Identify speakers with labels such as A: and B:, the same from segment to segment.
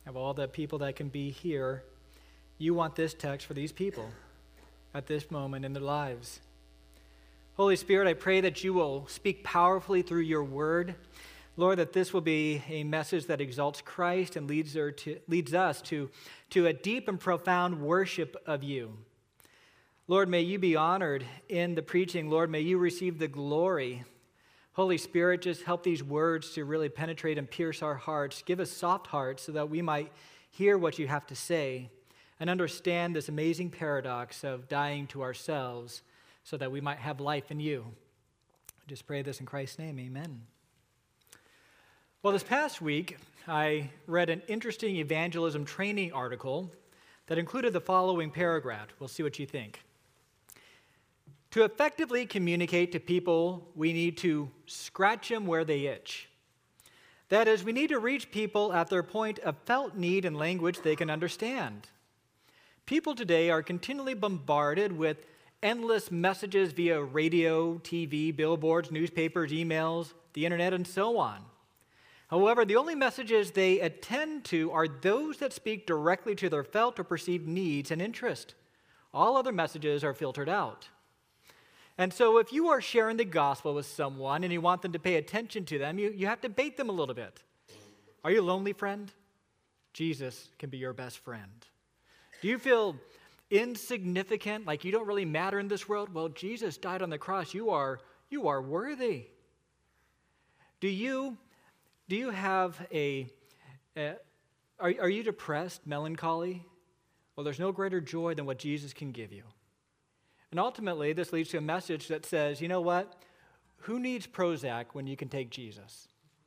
A: of all the people that can be here, you want this text for these people at this moment in their lives. Holy Spirit, I pray that you will speak powerfully through your word. Lord, that this will be a message that exalts Christ and leads us to a deep and profound worship of you. Lord, may you be honored in the preaching. Lord, may you receive the glory. Holy Spirit, just help these words to really penetrate and pierce our hearts. Give us soft hearts so that we might hear what you have to say and understand this amazing paradox of dying to ourselves so that we might have life in you. I just pray this in Christ's name, amen. Well, this past week, I read an interesting evangelism training article that included the following paragraph. We'll see what you think. To effectively communicate to people, we need to scratch them where they itch. That is, we need to reach people at their point of felt need in language they can understand. People today are continually bombarded with endless messages via radio, TV, billboards, newspapers, emails, the internet, and so on. However, the only messages they attend to are those that speak directly to their felt or perceived needs and interest. All other messages are filtered out. And so if you are sharing the gospel with someone and you want them to pay attention to them, you have to bait them a little bit. Are you a lonely friend? Jesus can be your best friend. Do you feel insignificant, like you don't really matter in this world? Well, Jesus died on the cross. You are worthy. Do you have are you depressed, melancholy? Well, there's no greater joy than what Jesus can give you. And ultimately, this leads to a message that says, you know what? Who needs Prozac when you can take Jesus?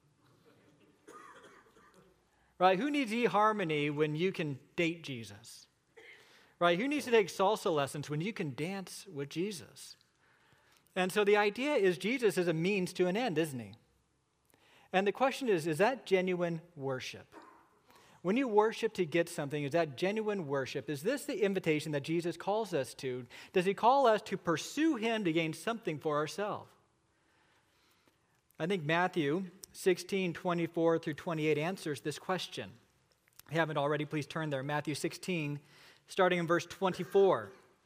A: Right? Who needs eHarmony when you can date Jesus? Right? Who needs to take salsa lessons when you can dance with Jesus? And so the idea is Jesus is a means to an end, isn't he? And the question is that genuine worship? When you worship to get something, is that genuine worship? Is this the invitation that Jesus calls us to? Does he call us to pursue him to gain something for ourselves? I think Matthew 16:24 through 28 answers this question. If you haven't already, please turn there. Matthew 16, starting in verse 24.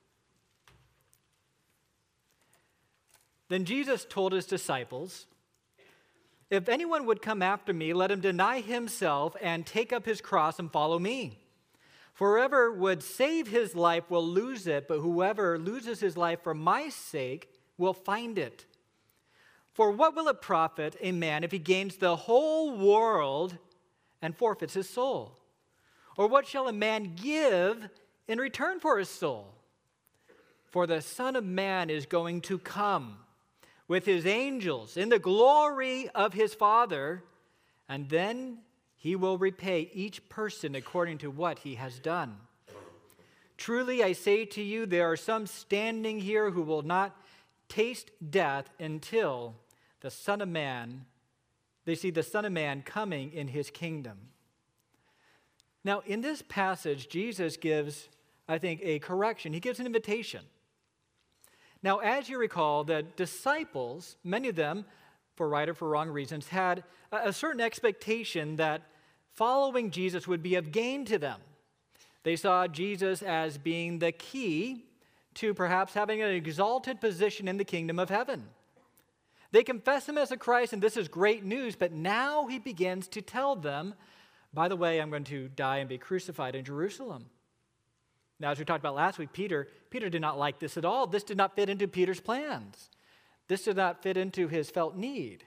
A: Then Jesus told his disciples, "If anyone would come after me, let him deny himself and take up his cross and follow me. For whoever would save his life will lose it, but whoever loses his life for my sake will find it. For what will it profit a man if he gains the whole world and forfeits his soul? Or what shall a man give in return for his soul? For the Son of Man is going to come with his angels in the glory of his Father, and then he will repay each person according to what he has done. Truly, I say to you, there are some standing here who will not taste death until they see the Son of Man coming in his kingdom." Now, in this passage, Jesus gives, I think, a correction. He gives an invitation. Now, as you recall, the disciples, many of them, for right or for wrong reasons, had a certain expectation that following Jesus would be of gain to them. They saw Jesus as being the key to perhaps having an exalted position in the kingdom of heaven. They confess him as a Christ, and this is great news, but now he begins to tell them, by the way, I'm going to die and be crucified in Jerusalem. Now, as we talked about last week, Peter did not like this at all. This did not fit into Peter's plans. This did not fit into his felt need.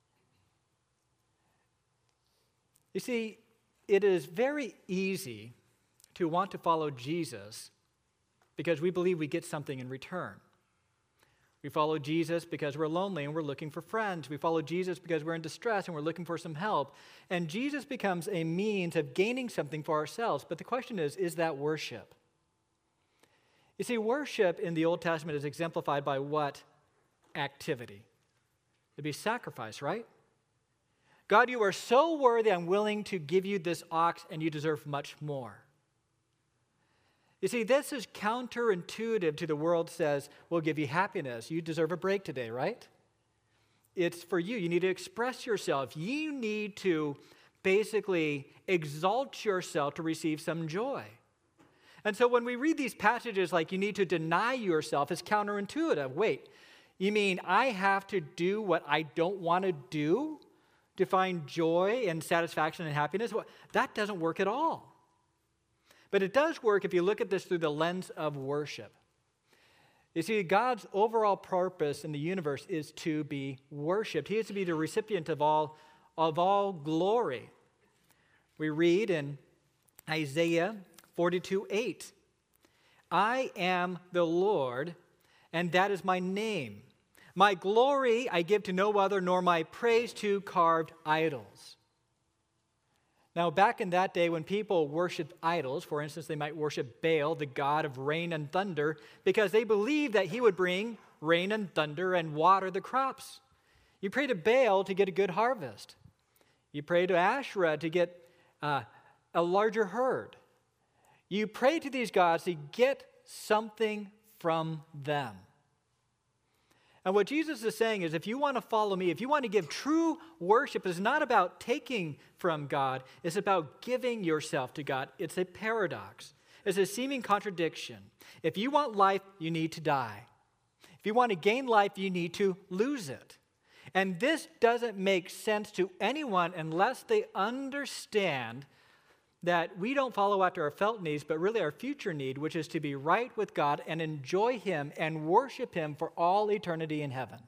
A: You see, it is very easy to want to follow Jesus because we believe we get something in return. We follow Jesus because we're lonely and we're looking for friends. We follow Jesus because we're in distress and we're looking for some help. And Jesus becomes a means of gaining something for ourselves. But the question is that worship? You see, worship in the Old Testament is exemplified by what? Activity. It'd be sacrifice, right? God, you are so worthy, I'm willing to give you this ox, and you deserve much more. You see, this is counterintuitive to the world says, we'll give you happiness. You deserve a break today, right? It's for you. You need to express yourself. You need to basically exalt yourself to receive some joy. And so when we read these passages like you need to deny yourself, it's counterintuitive. Wait, you mean I have to do what I don't want to do to find joy and satisfaction and happiness? Well, that doesn't work at all. But it does work if you look at this through the lens of worship. You see, God's overall purpose in the universe is to be worshiped. He is to be the recipient of all glory. We read in Isaiah 42:8, I am the Lord, and that is my name. My glory I give to no other, nor my praise to carved idols. Now, back in that day when people worshiped idols, for instance, they might worship Baal, the god of rain and thunder, because they believed that he would bring rain and thunder and water the crops. You pray to Baal to get a good harvest. You pray to Asherah to get a larger herd. You pray to these gods to get something from them. And what Jesus is saying is, if you want to follow me, if you want to give true worship, it's not about taking from God, it's about giving yourself to God. It's a paradox. It's a seeming contradiction. If you want life, you need to die. If you want to gain life, you need to lose it. And this doesn't make sense to anyone unless they understand that we don't follow after our felt needs, but really our future need, which is to be right with God and enjoy Him and worship Him for all eternity in heaven.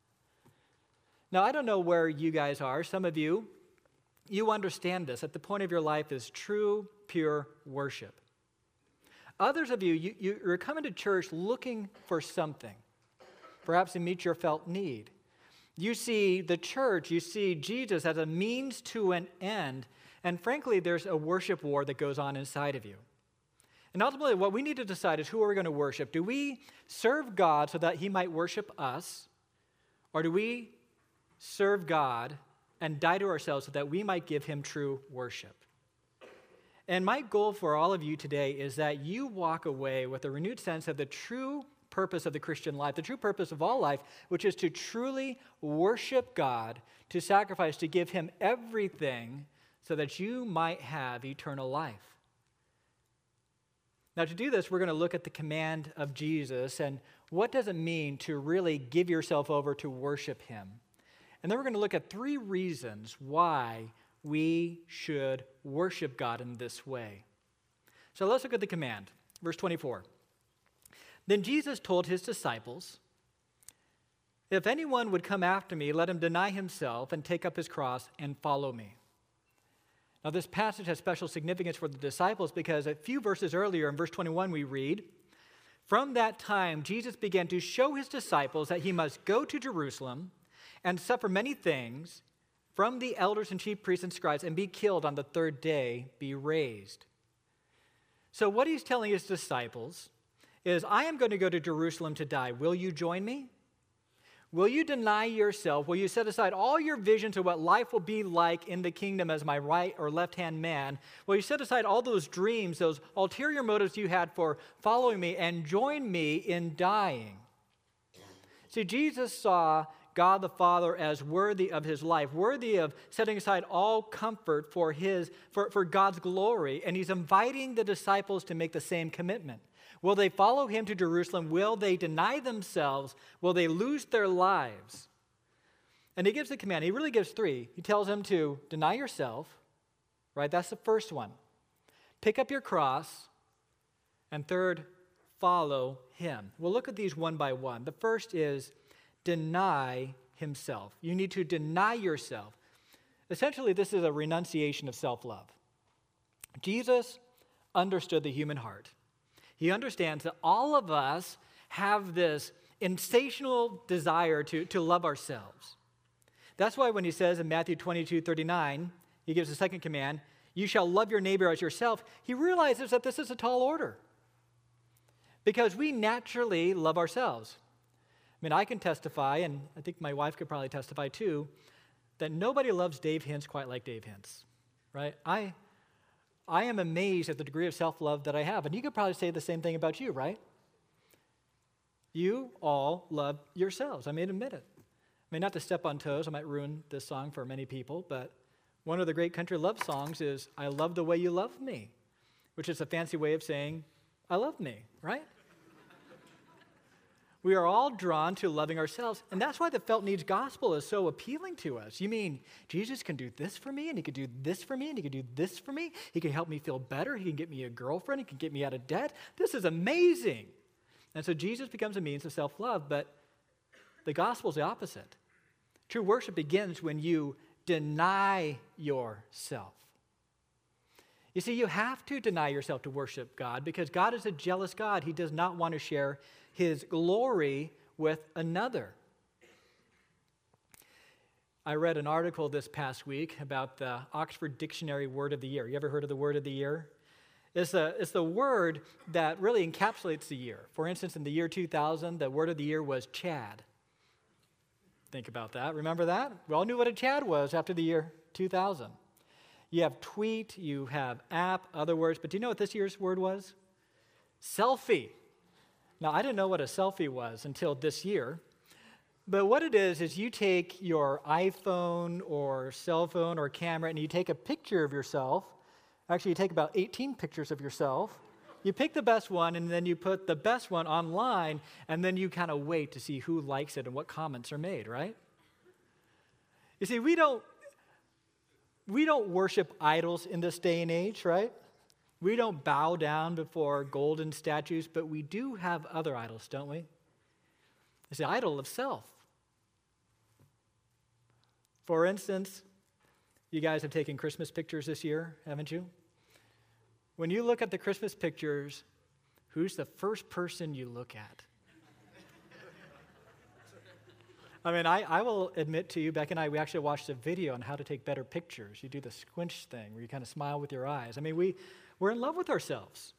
A: Now, I don't know where you guys are. Some of you understand this, that the point of your life is true, pure worship. Others of you're coming to church looking for something, perhaps to meet your felt need. You see the church, you see Jesus as a means to an end. And frankly, there's a worship war that goes on inside of you. And ultimately, what we need to decide is who are we going to worship? Do we serve God so that He might worship us? Or do we serve God and die to ourselves so that we might give Him true worship? And my goal for all of you today is that you walk away with a renewed sense of the true purpose of the Christian life, the true purpose of all life, which is to truly worship God, to sacrifice, to give Him everything, so that you might have eternal life. Now, to do this, we're going to look at the command of Jesus and what does it mean to really give yourself over to worship Him. And then we're going to look at 3 reasons why we should worship God in this way. So let's look at the command. Verse 24. Then Jesus told His disciples, if anyone would come after me, let him deny himself and take up his cross and follow me. Now, this passage has special significance for the disciples because a few verses earlier in verse 21 we read, from that time Jesus began to show His disciples that He must go to Jerusalem and suffer many things from the elders and chief priests and scribes and be killed on the 3rd day, be raised. So what He's telling His disciples is, I am going to go to Jerusalem to die. Will you join me? Will you deny yourself? Will you set aside all your visions of what life will be like in the kingdom as my right or left-hand man? Will you set aside all those dreams, those ulterior motives you had for following me and join me in dying? See, Jesus saw God the Father as worthy of His life, worthy of setting aside all comfort for God's glory, and He's inviting the disciples to make the same commitment. Will they follow Him to Jerusalem? Will they deny themselves? Will they lose their lives? And He gives the command. He really gives 3. He tells them to deny yourself, right? That's the first one. Pick up your cross. And third, follow Him. We'll look at these one by one. The first is deny himself. You need to deny yourself. Essentially, this is a renunciation of self-love. Jesus understood the human heart. He understands that all of us have this insatiable desire to love ourselves. That's why when He says in Matthew 22:39, He gives the second command, you shall love your neighbor as yourself, He realizes that this is a tall order. Because we naturally love ourselves. I mean, I can testify, and I think my wife could probably testify too, that nobody loves Dave Hintz quite like Dave Hintz, right? I am amazed at the degree of self-love that I have. And you could probably say the same thing about you, right? You all love yourselves. I mean, admit it. I mean, not to step on toes. I might ruin this song for many people, but One of the great country love songs is, I love the way you love me, which is a fancy way of saying, I love me, right? We are all drawn to loving ourselves, and that's why the felt needs gospel is so appealing to us. You mean Jesus can do this for me, and he can do this for me, and he can do this for me? He can help me feel better. He can get me a girlfriend. He can get me out of debt. This is amazing. And so Jesus becomes a means of self-love, but the gospel is the opposite. True worship begins when you deny yourself. You see, you have to deny yourself to worship God because God is a jealous God. He does not want to share his glory with another. I read an article this past week about the Oxford Dictionary Word of the Year. You ever heard of the Word of the Year? It's the word that really encapsulates the year. For instance, in the year 2000, the word of the year was Chad. Think about that. Remember that? We all knew what a Chad was after the year 2000. You have tweet, you have app, other words, but do you know what this year's word was? Selfie. Now, I didn't know what a selfie was until this year, but what it is you take your iPhone or cell phone or camera and you take a picture of yourself. Actually, you take about 18 pictures of yourself. You pick the best one, and then you put the best one online, and then you kind of wait to see who likes it and what comments are made, right? You see, we don't worship idols in this day and age, right? We don't bow down before golden statues, but we do have other idols, don't we? It's the idol of self. For instance, you guys have taken Christmas pictures this year, haven't you? When you look at the Christmas pictures, who's the first person you look at? I mean, I will admit to you, Beck and I, we actually watched a video on how to take better pictures. You do the squinch thing where you kind of smile with your eyes. I mean, we're in love with ourselves.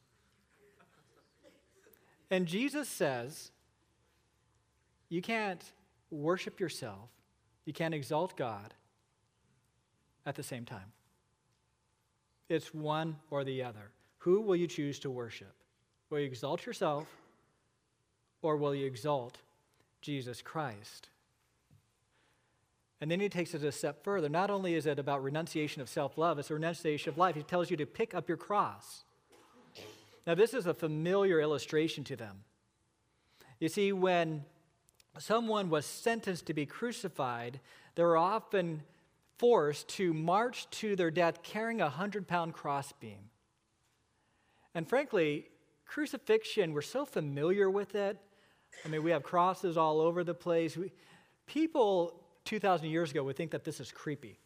A: And Jesus says, you can't worship yourself, you can't exalt God at the same time. It's one or the other. Who will you choose to worship? Will you exalt yourself, or will you exalt Jesus Christ? And then he takes it a step further. Not only is it about renunciation of self-love, it's a renunciation of life. He tells you to pick up your cross. Now, this is a familiar illustration to them. You see, when someone was sentenced to be crucified, they were often forced to march to their death carrying a 100-pound crossbeam. And frankly, crucifixion, we're so familiar with it. I mean, we have crosses all over the place. People 2,000 years ago would think that this is creepy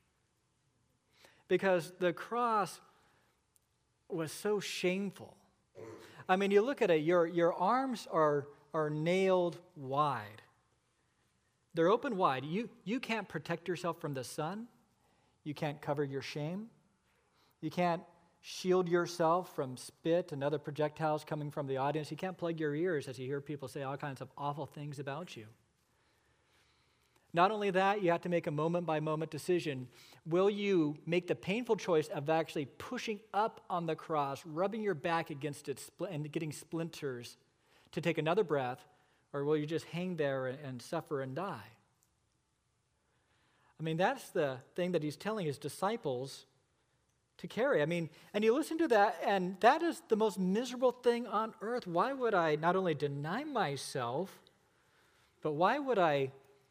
A: because the cross was so shameful. I mean, you look at it, your arms are nailed wide. They're open wide. You can't protect yourself from the sun. You can't cover your shame. You can't shield yourself from spit and other projectiles coming from the audience. You can't plug your ears as you hear people say all kinds of awful things about you. Not only that, you have to make a moment-by-moment decision. Will you make the painful choice of actually pushing up on the cross, rubbing your back against it and getting splinters to take another breath, or will you just hang there and suffer and die? I mean, that's the thing that he's telling his disciples to carry. I mean, and you listen to that, and that is the most miserable thing on earth. Why would I not only deny myself, but why would I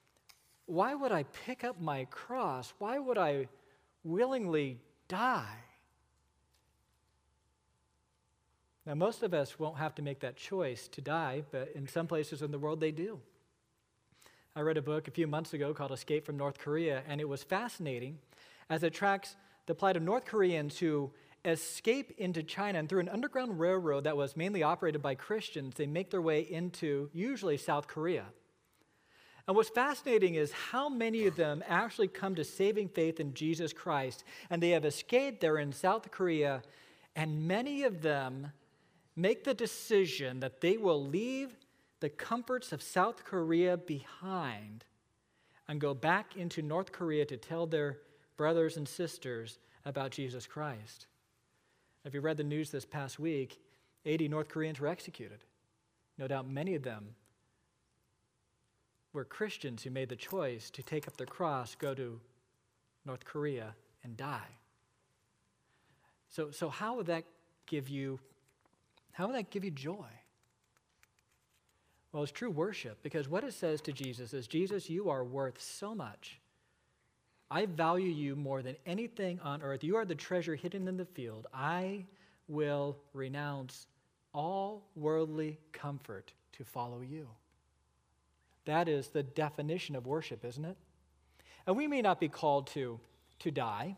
A: pick up my cross? Why would I willingly die? Now, most of us won't have to make that choice to die, but in some places in the world they do. I read a book a few months ago called Escape from North Korea, and it was fascinating as it tracks the plight of North Koreans who escape into China, and through an underground railroad that was mainly operated by Christians, they make their way into usually South Korea. And what's fascinating is how many of them actually come to saving faith in Jesus Christ, and they have escaped there in South Korea, and many of them make the decision that they will leave the comforts of South Korea behind and go back into North Korea to tell their brothers and sisters about Jesus Christ. If you read the news this past week, 80 North Koreans were executed. No doubt many of them were Christians who made the choice to take up their cross, go to North Korea, and die. So how would that give you joy? Well, it's true worship, because what it says to Jesus is, Jesus, you are worth so much. I value you more than anything on earth. You are the treasure hidden in the field. I will renounce all worldly comfort to follow you. That is the definition of worship, isn't it? And we may not be called to die,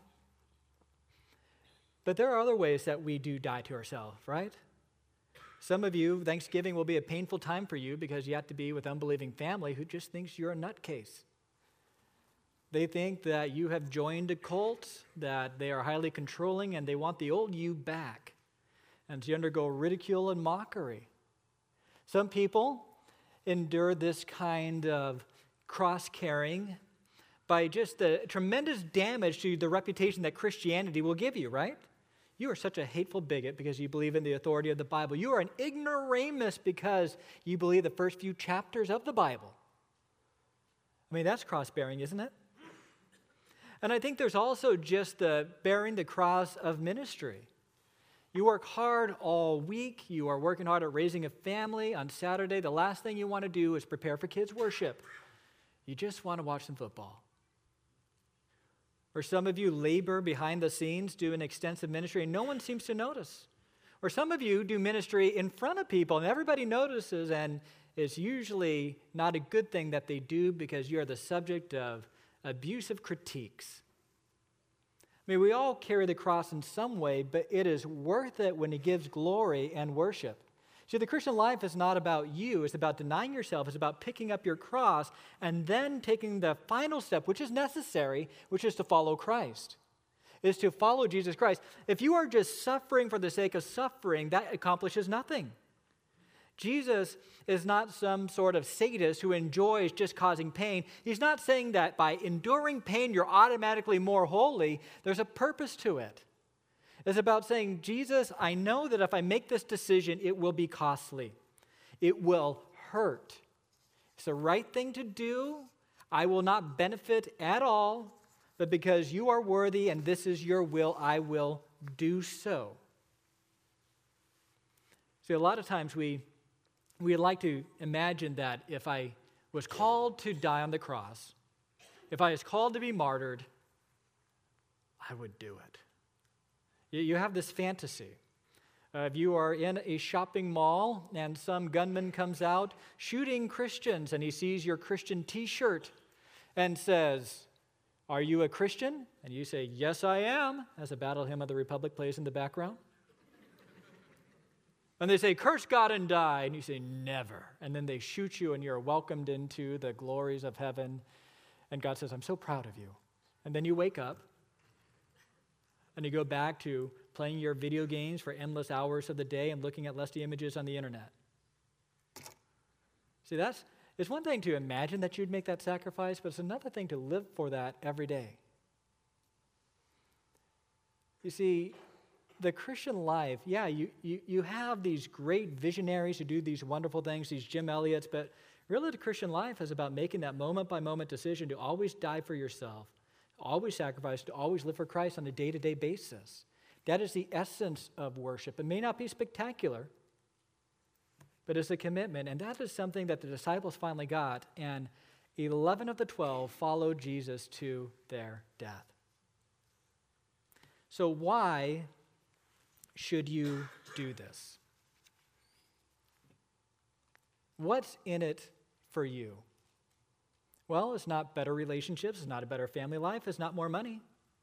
A: but there are other ways that we do die to ourselves, right? Some of you, Thanksgiving will be a painful time for you because you have to be with unbelieving family who just thinks you're a nutcase. They think that you have joined a cult, that they are highly controlling, and they want the old you back, and to undergo ridicule and mockery. Some people endure this kind of cross-carrying by just the tremendous damage to the reputation that Christianity will give you, right? You are such a hateful bigot because you believe in the authority of the Bible. You are an ignoramus because you believe the first few chapters of the Bible. I mean, that's cross-bearing, isn't it? And I think there's also just the bearing the cross of ministry. You work hard all week. You are working hard at raising a family. On Saturday, the last thing you want to do is prepare for kids' worship. You just want to watch some football. Or some of you labor behind the scenes, do an extensive ministry, and no one seems to notice. Or some of you do ministry in front of people, and everybody notices, and it's usually not a good thing that they do because you're the subject of abusive critiques. I mean, we all carry the cross in some way, but it is worth it when it gives glory and worship. See, the Christian life is not about you. It's about denying yourself. It's about picking up your cross and then taking the final step, which is necessary, which is to follow Christ, is to follow Jesus Christ. If you are just suffering for the sake of suffering, that accomplishes nothing. Jesus is not some sort of sadist who enjoys just causing pain. He's not saying that by enduring pain, you're automatically more holy. There's a purpose to it. It's about saying, Jesus, I know that if I make this decision, it will be costly. It will hurt. It's the right thing to do. I will not benefit at all, but because you are worthy and this is your will, I will do so. See, a lot of times we like to imagine that if I was called to die on the cross, if I was called to be martyred, I would do it. You have this fantasy. If you are in a shopping mall and some gunman comes out shooting Christians and he sees your Christian t-shirt and says, "Are you a Christian?" And you say, "Yes, I am," as a battle hymn of the Republic plays in the background. And they say, "Curse God and die." And you say, "Never." And then they shoot you and you're welcomed into the glories of heaven. And God says, "I'm so proud of you." And then you wake up and you go back to playing your video games for endless hours of the day and looking at lusty images on the internet. See, it's one thing to imagine that you'd make that sacrifice, but it's another thing to live for that every day. You see, the Christian life, yeah, you have these great visionaries who do these wonderful things, these Jim Elliots, but really the Christian life is about making that moment-by-moment decision to always die for yourself, always sacrifice, to always live for Christ on a day-to-day basis. That is the essence of worship. It may not be spectacular, but it's a commitment, and that is something that the disciples finally got, and 11 of the 12 followed Jesus to their death. So why should you do this? What's in it for you? Well, it's not better relationships, it's not a better family life, it's not more money.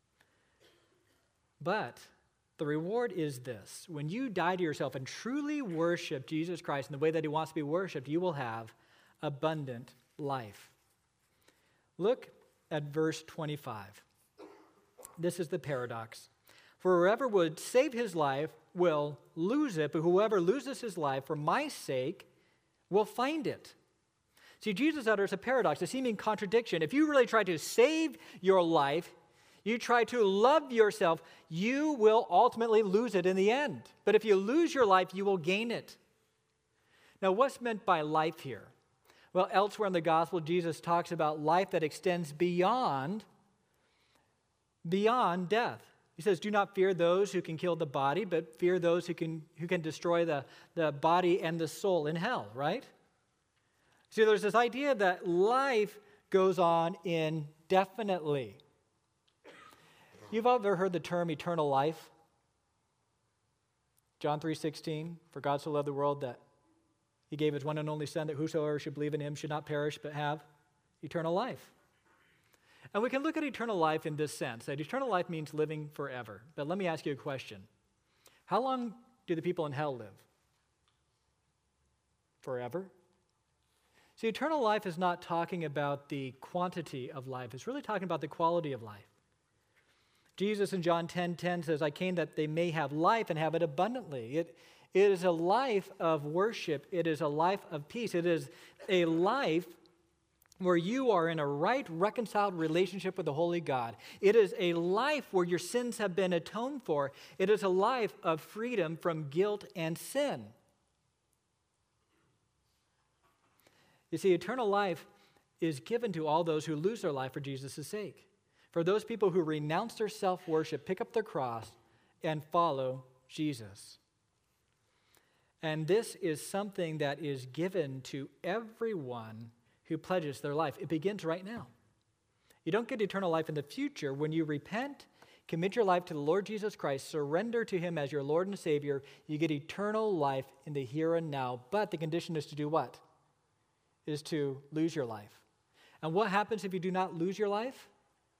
A: But the reward is this. When you die to yourself and truly worship Jesus Christ in the way that he wants to be worshiped, you will have abundant life. Look at verse 25. This is the paradox. For whoever would save his life will lose it, but whoever loses his life for my sake will find it. See, Jesus utters a paradox, a seeming contradiction. If you really try to save your life, you try to love yourself, you will ultimately lose it in the end. But if you lose your life, you will gain it. Now, what's meant by life here? Well, elsewhere in the gospel, Jesus talks about life that extends beyond beyond death. He says, do not fear those who can kill the body, but fear those who can destroy the body and the soul in hell, right? See, there's this idea that life goes on indefinitely. You've ever heard the term eternal life? John 3:16, for God so loved the world that he gave his one and only Son, that whosoever should believe in him should not perish but have eternal life. And we can look at eternal life in this sense, that eternal life means living forever. But let me ask you a question. How long do the people in hell live? Forever? See, eternal life is not talking about the quantity of life. It's really talking about the quality of life. Jesus in John 10:10 says, I came that they may have life and have it abundantly. It is a life of worship. It is a life of peace. It is a life where you are in a right, reconciled relationship with the Holy God. It is a life where your sins have been atoned for. It is a life of freedom from guilt and sin. You see, eternal life is given to all those who lose their life for Jesus' sake. For those people who renounce their self-worship, pick up their cross, and follow Jesus. And this is something that is given to everyone who pledges their life. It begins right now. You don't get eternal life in the future. When you repent, commit your life to the Lord Jesus Christ, surrender to him as your Lord and Savior, you get eternal life in the here and now. But the condition is to do what? Is to lose your life. And what happens if you do not lose your life?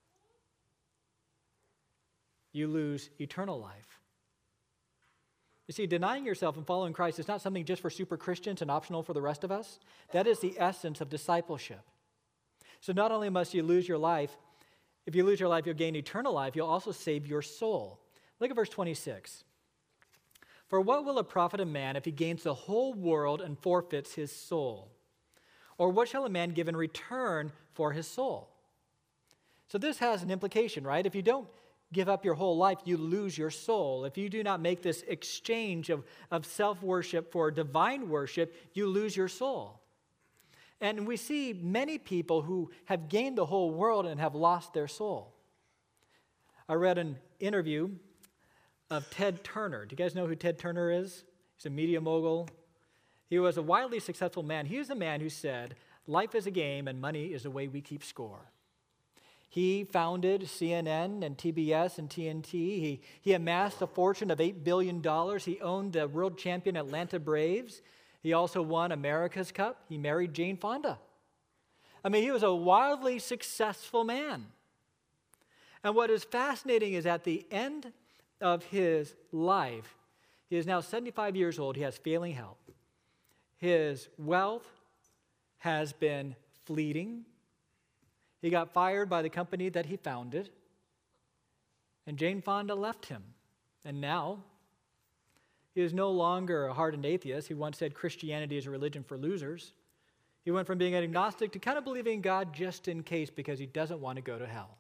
A: You lose eternal life. You see, denying yourself and following Christ is not something just for super Christians and optional for the rest of us. That is the essence of discipleship. So not only must you lose your life, if you lose your life, you'll gain eternal life. You'll also save your soul. Look at verse 26. For what will it profit a man if he gains the whole world and forfeits his soul? Or what shall a man give in return for his soul? So this has an implication, right? If you don't give up your whole life, you lose your soul. If you do not make this exchange of self-worship for divine worship, you lose your soul. And we see many people who have gained the whole world and have lost their soul. I read an interview of Ted Turner. Do you guys know who Ted Turner is? He's a media mogul. He was a wildly successful man. He was a man who said, life is a game and money is the way we keep score. He founded CNN and TBS and TNT. He amassed a fortune of $8 billion. He owned the world champion Atlanta Braves. He also won America's Cup. He married Jane Fonda. I mean, he was a wildly successful man. And what is fascinating is at the end of his life, he is now 75 years old. He has failing health. His wealth has been fleeting. He got fired by the company that he founded, and Jane Fonda left him. And now, he is no longer a hardened atheist. He once said Christianity is a religion for losers. He went from being an agnostic to kind of believing in God just in case because he doesn't want to go to hell.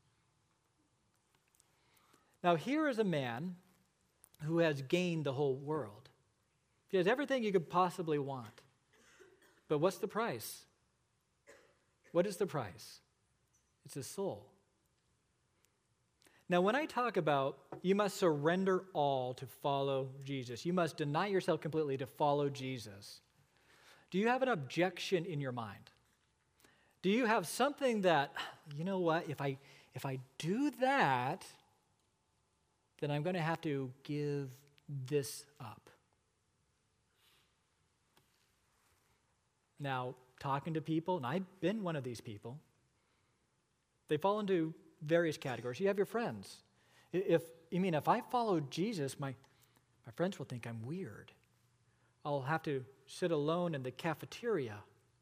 A: Now, here is a man who has gained the whole world. He has everything you could possibly want. But what's the price? What is the price? It's his soul. Now, when I talk about you must surrender all to follow Jesus, you must deny yourself completely to follow Jesus, do you have an objection in your mind? Do you have something that, you know what, if I do that, then I'm going to have to give this up? Now, talking to people, and I've been one of these people, they fall into various categories. You have your friends. If I follow Jesus, my friends will think I'm weird. I'll have to sit alone in the cafeteria.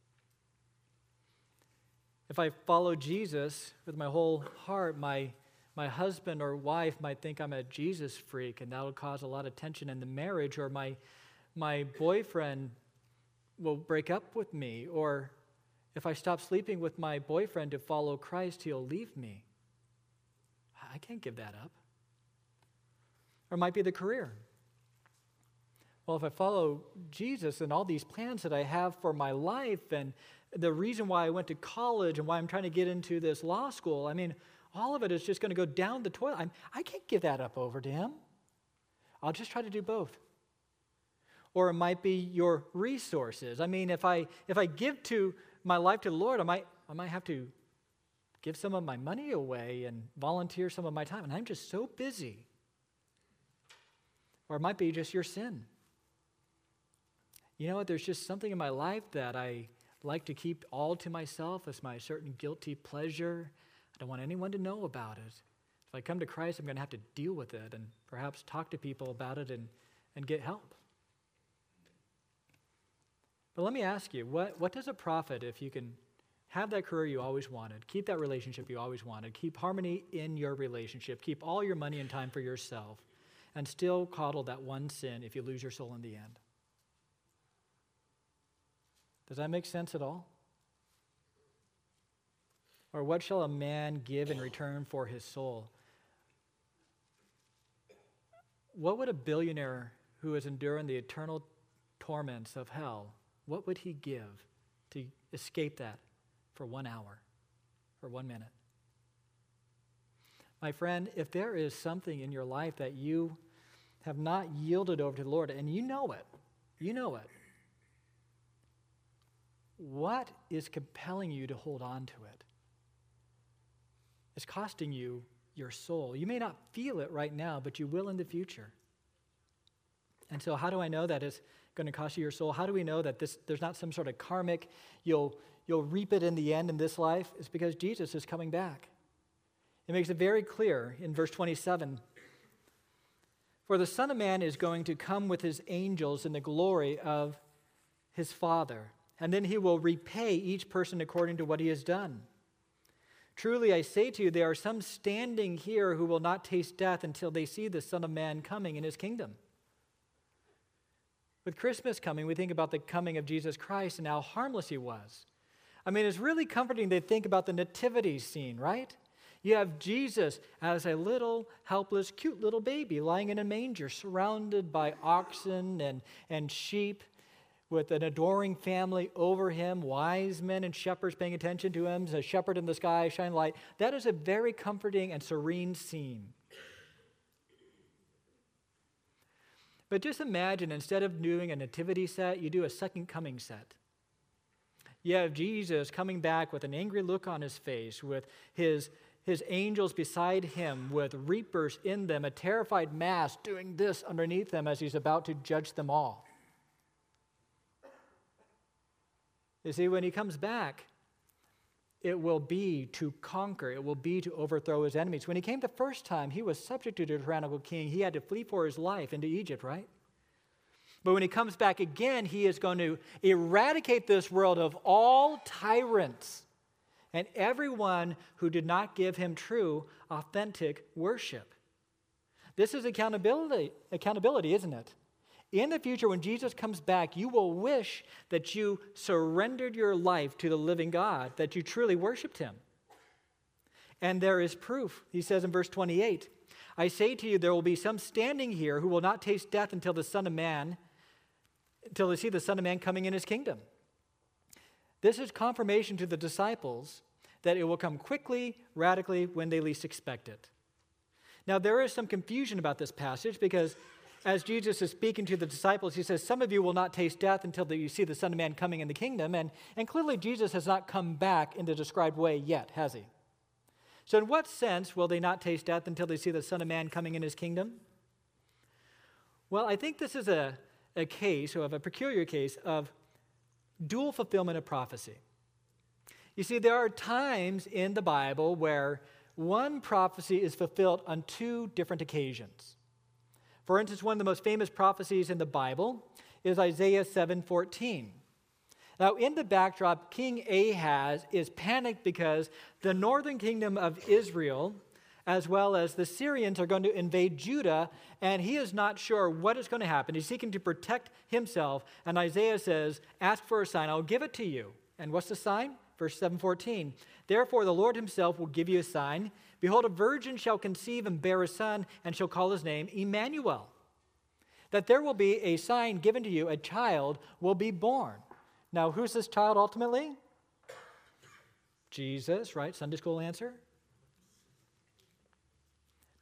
A: If I follow Jesus with my whole heart, my husband or wife might think I'm a Jesus freak, and that'll cause a lot of tension in the marriage, or my boyfriend will break up with me, or if I stop sleeping with my boyfriend to follow Christ, he'll leave me. I can't give that up. Or it might be the career. Well, if I follow Jesus and all these plans that I have for my life and the reason why I went to college and why I'm trying to get into this law school, all of it is just going to go down the toilet. I can't give that up over to him. I'll just try to do both. Or it might be your resources. I mean, if I give to my life to the Lord, I might have to give some of my money away and volunteer some of my time, and I'm just so busy. Or it might be just your sin. You know what? There's just something in my life that I like to keep all to myself as my certain guilty pleasure. I don't want anyone to know about it. If I come to Christ, I'm going to have to deal with it and perhaps talk to people about it and get help. But let me ask you, what does it profit if you can have that career you always wanted, keep that relationship you always wanted, keep harmony in your relationship, keep all your money and time for yourself, and still coddle that one sin if you lose your soul in the end? Does that make sense at all? Or what shall a man give in return for his soul? What would a billionaire who is enduring the eternal torments of hell, what would he give to escape that for 1 hour, for 1 minute? My friend, if there is something in your life that you have not yielded over to the Lord, and you know it, what is compelling you to hold on to it? It's costing you your soul. You may not feel it right now, but you will in the future. And so how do I know that it's going to cost you your soul? How do we know that there's not some sort of karmic, you'll reap it in the end in this life? It's because Jesus is coming back. It makes it very clear in verse 27. For the Son of Man is going to come with his angels in the glory of his Father, and then he will repay each person according to what he has done. Truly, I say to you, there are some standing here who will not taste death until they see the Son of Man coming in his kingdom. With Christmas coming, we think about the coming of Jesus Christ and how harmless he was. I mean, it's really comforting to think about the nativity scene, right? You have Jesus as a little, helpless, cute little baby lying in a manger, surrounded by oxen and sheep, with an adoring family over him, wise men and shepherds paying attention to him, a shepherd in the sky, shining light. That is a very comforting and serene scene. But just imagine, instead of doing a nativity set, you do a second coming set. You have Jesus coming back with an angry look on his face, with his angels beside him, with reapers in them, a terrified mass doing this underneath them as he's about to judge them all. You see, when he comes back, it will be to conquer. It will be to overthrow his enemies. When he came the first time, he was subject to a tyrannical king. He had to flee for his life into Egypt, right? But when he comes back again, he is going to eradicate this world of all tyrants and everyone who did not give him true, authentic worship. This is accountability, isn't it? In the future, when Jesus comes back, you will wish that you surrendered your life to the living God, that you truly worshiped him. And there is proof. He says in verse 28, I say to you, there will be some standing here who will not taste death until they see the Son of Man coming in his kingdom. This is confirmation to the disciples that it will come quickly, radically, when they least expect it. Now, there is some confusion about this passage because as Jesus is speaking to the disciples, he says, some of you will not taste death until you see the Son of Man coming in the kingdom. And clearly Jesus has not come back in the described way yet, has he? So in what sense will they not taste death until they see the Son of Man coming in his kingdom? Well, I think this is a case, or of a peculiar case, of dual fulfillment of prophecy. You see, there are times in the Bible where one prophecy is fulfilled on two different occasions. For instance, one of the most famous prophecies in the Bible is Isaiah 7:14. Now, in the backdrop, King Ahaz is panicked because the northern kingdom of Israel, as well as the Syrians, are going to invade Judah, and he is not sure what is going to happen. He's seeking to protect himself, and Isaiah says, ask for a sign, I'll give it to you. And what's the sign? Verse 7:14, therefore the Lord himself will give you a sign. Behold, a virgin shall conceive and bear a son, and shall call his name Emmanuel. That there will be a sign given to you, a child will be born. Now, who's this child ultimately? Jesus, right? Sunday school answer.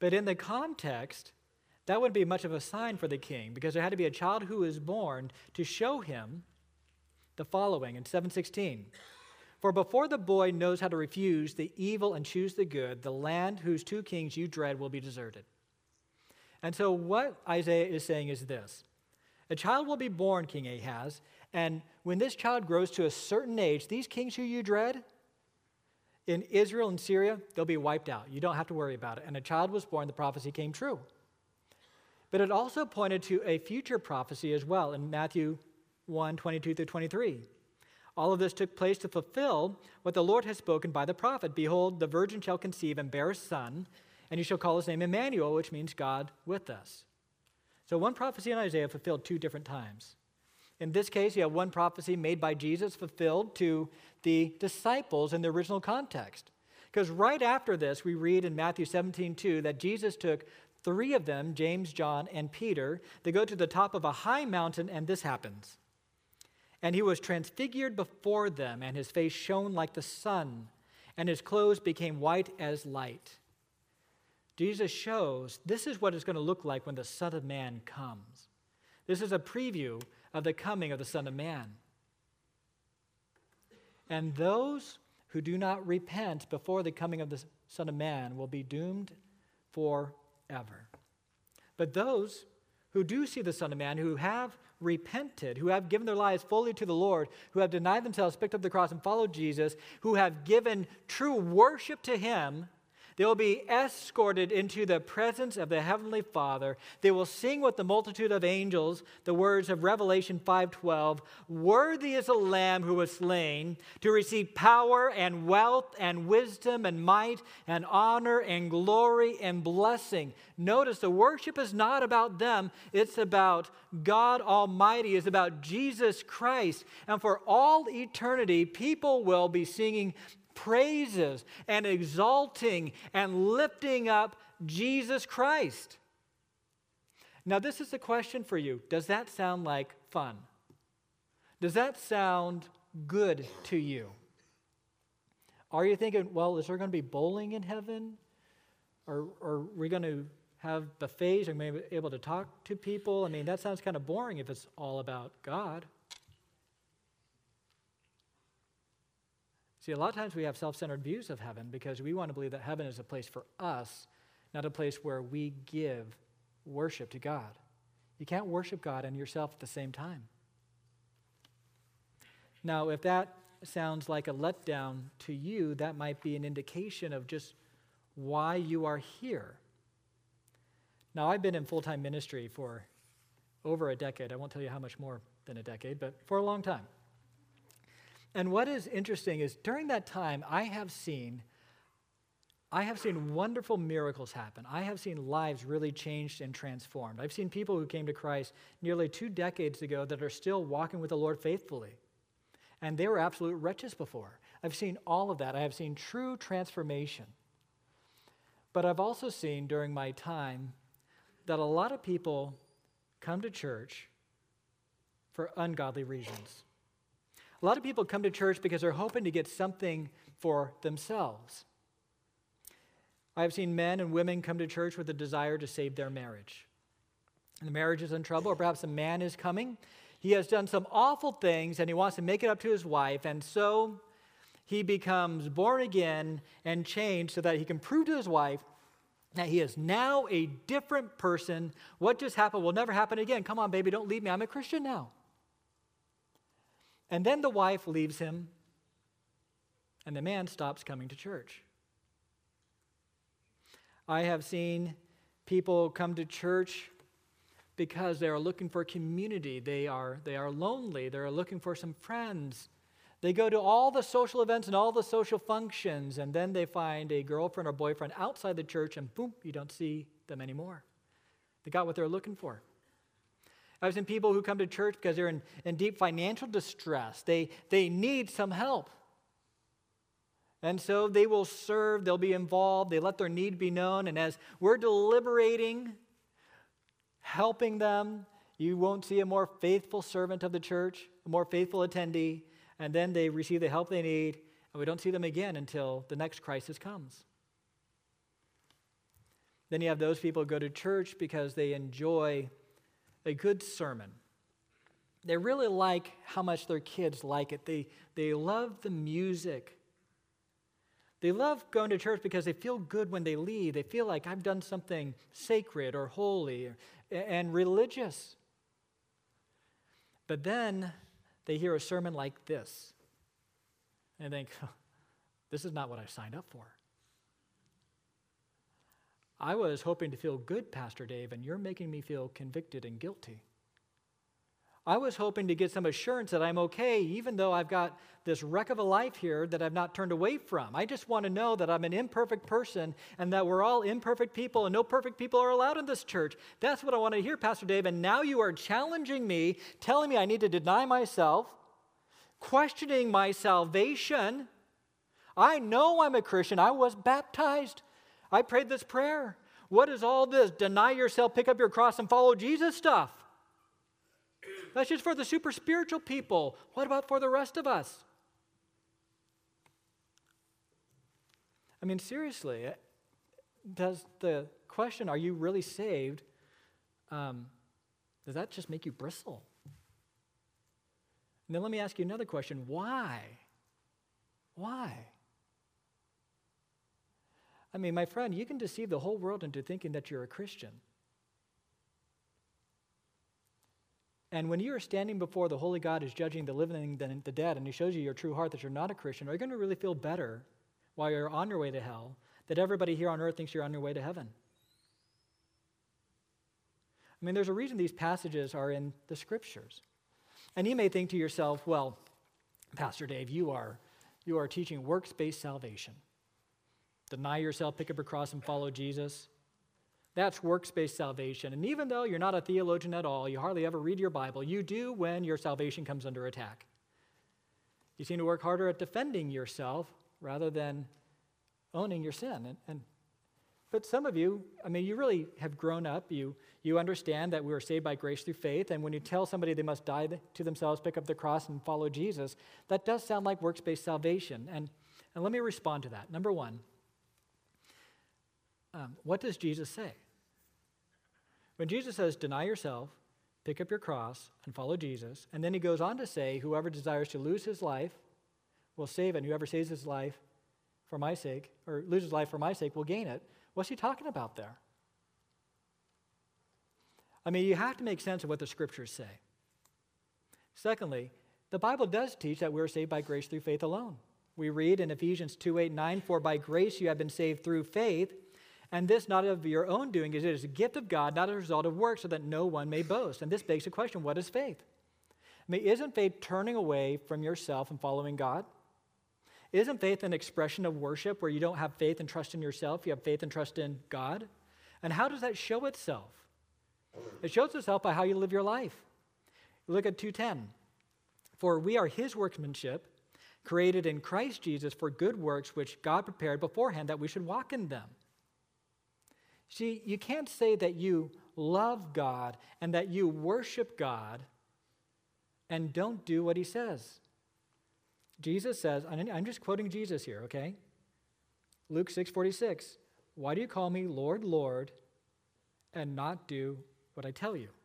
A: But in the context, that wouldn't be much of a sign for the king, because there had to be a child who was born to show him the following in 7:16. For before the boy knows how to refuse the evil and choose the good, the land whose two kings you dread will be deserted. And so what Isaiah is saying is this. A child will be born, King Ahaz, and when this child grows to a certain age, these kings who you dread in Israel and Syria, they'll be wiped out. You don't have to worry about it. And a child was born, the prophecy came true. But it also pointed to a future prophecy as well in Matthew 1:22 through 23. All of this took place to fulfill what the Lord has spoken by the prophet. Behold, the virgin shall conceive and bear a son, and you shall call his name Emmanuel, which means God with us. So one prophecy in Isaiah fulfilled two different times. In this case, you have one prophecy made by Jesus fulfilled to the disciples in the original context. Because right after this, we read in Matthew 17:2 that Jesus took three of them, James, John, and Peter. They go to the top of a high mountain, and this happens. And he was transfigured before them, and his face shone like the sun, and his clothes became white as light. Jesus shows this is what it's going to look like when the Son of Man comes. This is a preview of the coming of the Son of Man. And those who do not repent before the coming of the Son of Man will be doomed forever. But those who do see the Son of Man, who have repented, who have given their lives fully to the Lord, who have denied themselves, picked up the cross, and followed Jesus, who have given true worship to him, they will be escorted into the presence of the Heavenly Father. They will sing with the multitude of angels the words of Revelation 5:12, "Worthy is the Lamb who was slain to receive power and wealth and wisdom and might and honor and glory and blessing." Notice the worship is not about them. It's about God Almighty. It's about Jesus Christ. And for all eternity, people will be singing praises and exalting and lifting up Jesus Christ. Now, this is the question for you. Does that sound like fun? Does that sound good to you? Are you thinking, well, is there going to be bowling in heaven? Or are we going to have buffets? Are we going to be able to talk to people? I mean, that sounds kind of boring if it's all about God. See, a lot of times we have self-centered views of heaven because we want to believe that heaven is a place for us, not a place where we give worship to God. You can't worship God and yourself at the same time. Now, if that sounds like a letdown to you, that might be an indication of just why you are here. Now, I've been in full-time ministry for over a decade. I won't tell you how much more than a decade, but for a long time. And what is interesting is during that time, I have seen wonderful miracles happen. I have seen lives really changed and transformed. I've seen people who came to Christ nearly 2 decades ago that are still walking with the Lord faithfully. And they were absolute wretches before. I've seen all of that. I have seen true transformation. But I've also seen during my time that a lot of people come to church for ungodly reasons. A lot of people come to church because they're hoping to get something for themselves. I have seen men and women come to church with a desire to save their marriage. And the marriage is in trouble, or perhaps a man is coming. He has done some awful things, and he wants to make it up to his wife, and so he becomes born again and changed so that he can prove to his wife that he is now a different person. What just happened will never happen again. Come on, baby, don't leave me. I'm a Christian now. And then the wife leaves him, and the man stops coming to church. I have seen people come to church because they are looking for a community. They are lonely. They're looking for some friends. They go to all the social events and all the social functions, and then they find a girlfriend or boyfriend outside the church, and boom, you don't see them anymore. They got what they're looking for. I've seen people who come to church because they're in deep financial distress. They need some help. And so they will serve, they'll be involved, they let their need be known, and as we're deliberating, helping them, you won't see a more faithful servant of the church, a more faithful attendee, and then they receive the help they need, and we don't see them again until the next crisis comes. Then you have those people who go to church because they enjoy a good sermon. They really like how much their kids like it. They love the music. They love going to church because they feel good when they leave. They feel like I've done something sacred or holy and religious. But then they hear a sermon like this and think, this is not what I signed up for. I was hoping to feel good, Pastor Dave, and you're making me feel convicted and guilty. I was hoping to get some assurance that I'm okay, even though I've got this wreck of a life here that I've not turned away from. I just want to know that I'm an imperfect person and that we're all imperfect people and no perfect people are allowed in this church. That's what I want to hear, Pastor Dave. And now you are challenging me, telling me I need to deny myself, questioning my salvation. I know I'm a Christian. I was baptized. I prayed this prayer. What is all this? Deny yourself, pick up your cross, and follow Jesus stuff. That's just for the super spiritual people. What about for the rest of us? I mean, seriously, does the question, are you really saved, does that just make you bristle? And then let me ask you another question. Why? Why? I mean, my friend, you can deceive the whole world into thinking that you're a Christian. And when you are standing before the holy God who's judging the living and the dead, and he shows you your true heart that you're not a Christian, are you going to really feel better while you're on your way to hell that everybody here on earth thinks you're on your way to heaven? I mean, there's a reason these passages are in the Scriptures. And you may think to yourself, well, Pastor Dave, you are teaching works-based salvation. Deny yourself, pick up your cross, and follow Jesus. That's works-based salvation. And even though you're not a theologian at all, you hardly ever read your Bible, you do when your salvation comes under attack. You seem to work harder at defending yourself rather than owning your sin. But some of you, I mean, you really have grown up. You understand that we are saved by grace through faith, and when you tell somebody they must die to themselves, pick up the cross, and follow Jesus, that does sound like works-based salvation. And let me respond to that. Number one, what does Jesus say? When Jesus says, deny yourself, pick up your cross, and follow Jesus, and then he goes on to say, whoever desires to lose his life will save it, and whoever saves his life for my sake, or loses life for my sake, will gain it. What's he talking about there? I mean, you have to make sense of what the Scriptures say. Secondly, the Bible does teach that we're saved by grace through faith alone. We read in Ephesians 2:8-9, for by grace you have been saved through faith, and this not of your own doing, it is a gift of God, not a result of works, so that no one may boast. And this begs the question, what is faith? I mean, isn't faith turning away from yourself and following God? Isn't faith an expression of worship where you don't have faith and trust in yourself, you have faith and trust in God? And how does that show itself? It shows itself by how you live your life. Look at 2:10. For we are his workmanship, created in Christ Jesus for good works, which God prepared beforehand that we should walk in them. See, you can't say that you love God and that you worship God and don't do what he says. Jesus says, I'm just quoting Jesus here, okay? Luke 6:46, why do you call me Lord, Lord, and not do what I tell you?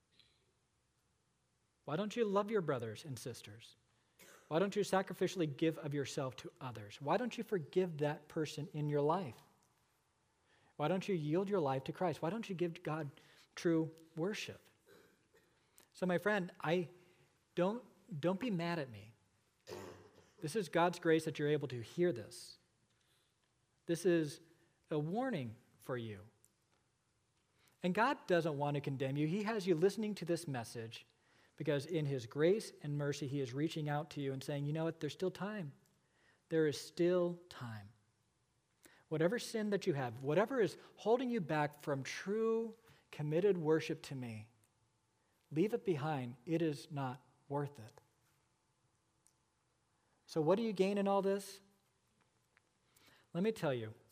A: Why don't you love your brothers and sisters? Why don't you sacrificially give of yourself to others? Why don't you forgive that person in your life? Why don't you yield your life to Christ? Why don't you give God true worship? So my friend, don't be mad at me. This is God's grace that you're able to hear this. This is a warning for you. And God doesn't want to condemn you. He has you listening to this message because in his grace and mercy, he is reaching out to you and saying, you know what, there's still time. There is still time. Whatever sin that you have, whatever is holding you back from true, committed worship to me, leave it behind. It is not worth it. So what do you gain in all this? Let me tell you,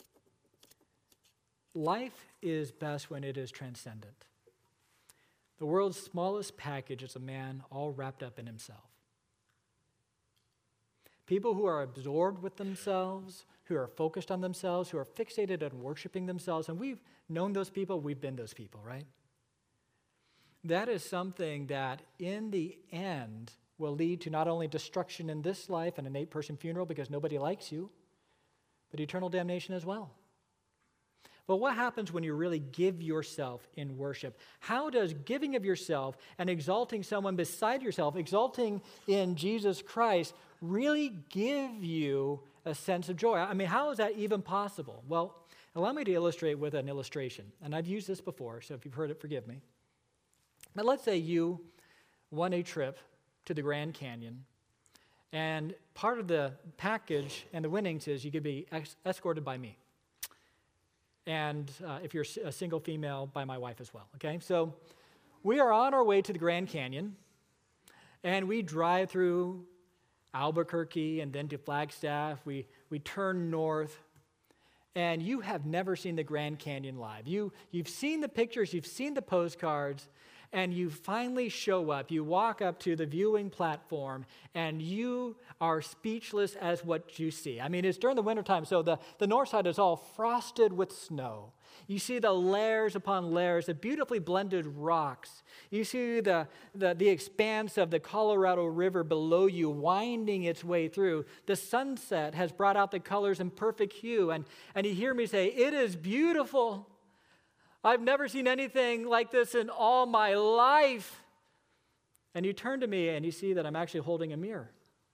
A: life is best when it is transcendent. The world's smallest package is a man all wrapped up in himself. People who are absorbed with themselves, who are focused on themselves, who are fixated on worshiping themselves. And we've known those people, we've been those people, right? That is something that in the end will lead to not only destruction in this life and an 8-person funeral because nobody likes you, but eternal damnation as well. But what happens when you really give yourself in worship? How does giving of yourself and exalting someone beside yourself, exalting in Jesus Christ, really give you a sense of joy? I mean, how is that even possible? Well, allow me to illustrate with an illustration. And I've used this before, so if you've heard it, forgive me. But let's say you won a trip to the Grand Canyon, and part of the package and the winnings is you could be escorted by me. And if you're a single female, by my wife as well, okay? So we are on our way to the Grand Canyon, and we drive through Albuquerque and then to Flagstaff. We turn north, and you have never seen the Grand Canyon live. You've seen the pictures, you've seen the postcards, and you finally show up. You walk up to the viewing platform, and you are speechless as what you see. I mean, it's during the wintertime, so the north side is all frosted with snow. You see the layers upon layers of beautifully blended rocks. You see the expanse of the Colorado River below you winding its way through. The sunset has brought out the colors in perfect hue, and you hear me say, "It is beautiful. I've never seen anything like this in all my life." And you turn to me and you see that I'm actually holding a mirror,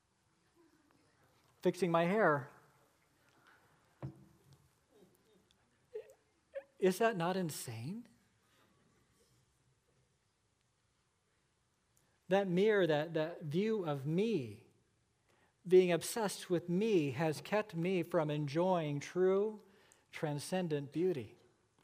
A: fixing my hair. Is that not insane? That mirror, that view of me, being obsessed with me, has kept me from enjoying true, transcendent beauty.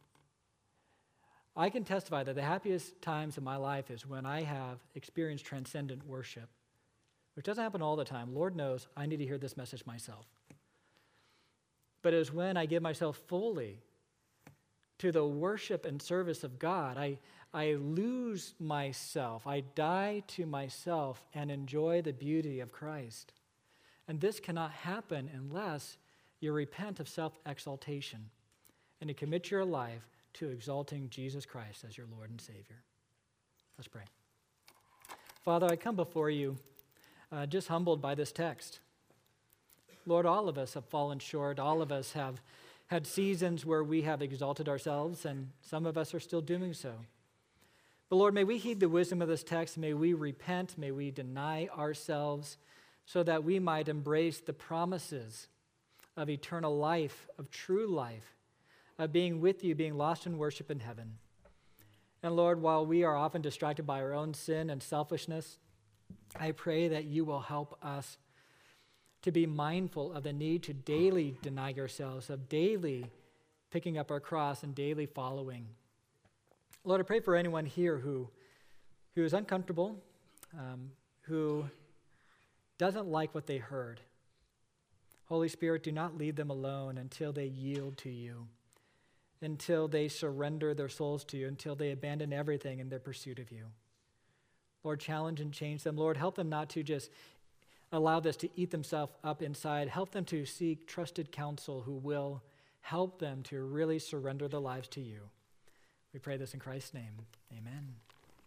A: I can testify that the happiest times of my life is when I have experienced transcendent worship, which doesn't happen all the time. Lord knows I need to hear this message myself. But it is when I give myself fully to the worship and service of God, I lose myself, I die to myself and enjoy the beauty of Christ. And this cannot happen unless you repent of self-exaltation and you commit your life to exalting Jesus Christ as your Lord and Savior. Let's pray. Father, I come before you just humbled by this text. Lord, all of us have fallen short. All of us have had seasons where we have exalted ourselves, and some of us are still doing so. But Lord, may we heed the wisdom of this text. May we repent. May we deny ourselves so that we might embrace the promises of eternal life, of true life, of being with you, being lost in worship in heaven. And Lord, while we are often distracted by our own sin and selfishness, I pray that you will help us to be mindful of the need to daily deny ourselves, of daily picking up our cross and daily following. Lord, I pray for anyone here who is uncomfortable, who doesn't like what they heard. Holy Spirit, do not leave them alone until they yield to you, until they surrender their souls to you, until they abandon everything in their pursuit of you. Lord, challenge and change them. Lord, help them not to just allow this to eat themselves up inside. Help them to seek trusted counsel who will help them to really surrender their lives to you. We pray this in Christ's name. Amen.